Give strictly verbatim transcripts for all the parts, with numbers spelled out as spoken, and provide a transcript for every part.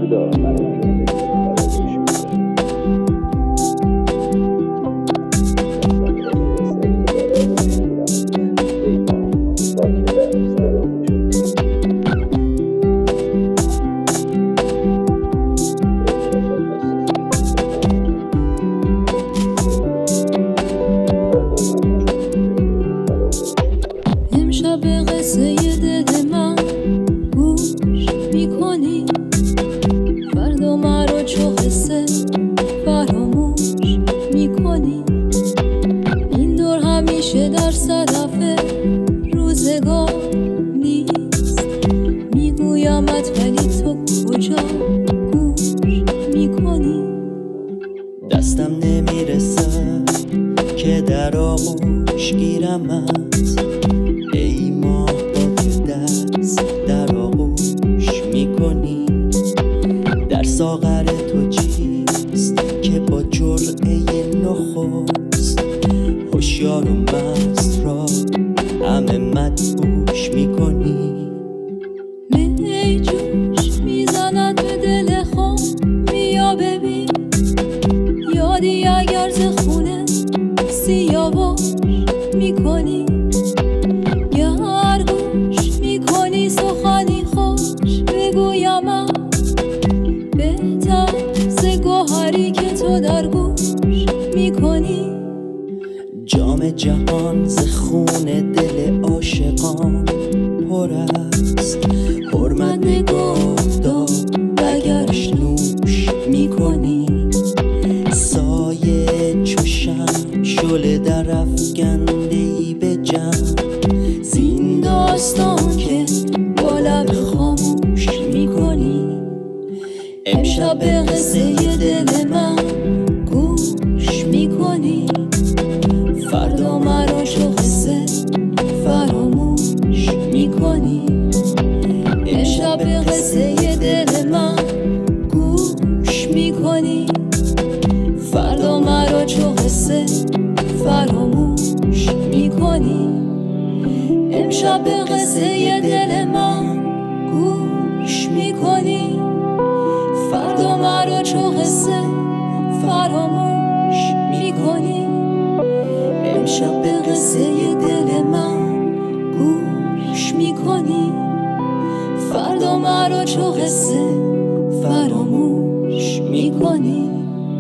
فردا منو میبینی فراموش میکنی. امشب به قصه دل من گوش میکنی، فردا مرا چو قصه فراموش میکنی. این دور همیشه در صدف روزگار نیست، میگویمت ولی تو کجا گوش میکنی. دستم نمیرسه که در آغوش گیرمت، ای ماه با که دست در آغوش میکنی. در ساغر تو چیست که با جرعه نخست هوشیار و مست را همه مدهوش میکنی. می جوش میزند به دل خود، بیا ببین یادی اگر ز خونه سیاوش میکنی. گر گوش میکنی سخنی خوش بگویمت، بهتر ز گوهری که تو در گوش میکنی. جام جهان ز خون دل عاشقان پر است، حرمت نگاه دار اگرش نوش میکنی. سایه چو شمع شعله در افکنده ای به جمع، زین داستان که با لب خاموش میکنی. امشب به قصه دل من گوش میکنی، فردا مرا چو قصه فراموش میکنی. امشب به قصه دل من گوش میکنی، فردا مرا چو قصه فراموش میکنی. امشب به قصه دل من گوش میکنی، فردا مرا چو قصه فراموش میکنی. امشب به قصه دل من گوش میکنی، فردا مرا چو قصه فراموش میکنی.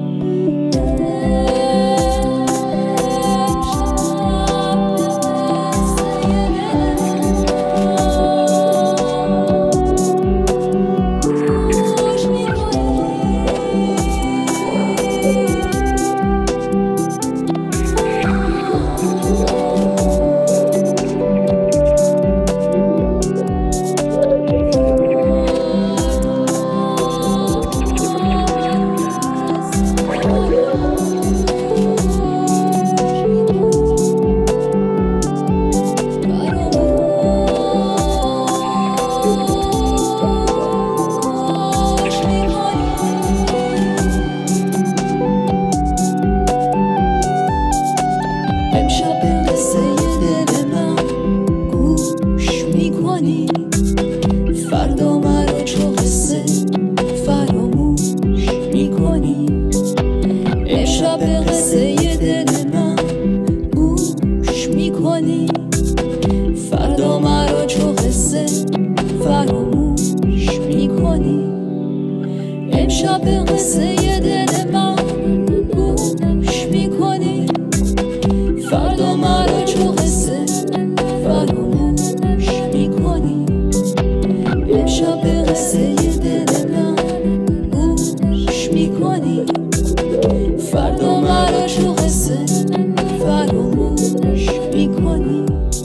امشب به قصه دل من گوش میکنی، فردا مرا چو قصه فراموش میکنی. امشب به قصه دل من گوش میکنی، فردا مرا چو قصه فراموش میکنی. امشب به قصه دل من گوش میکنی، فردا مرا چو قصه فراموش میکنی. امشب به قصه دل من گوش میکنی، فردا مرا چو قصه فراموش میکنی.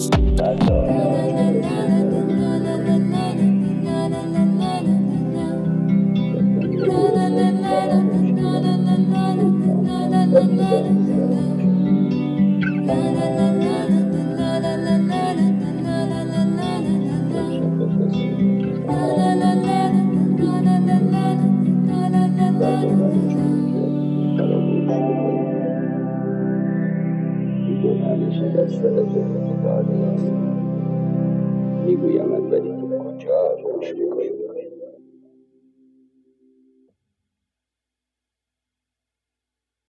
همیشه در صدف روزگار نیست، میگویمت ولی تو کجا گوش میکنی.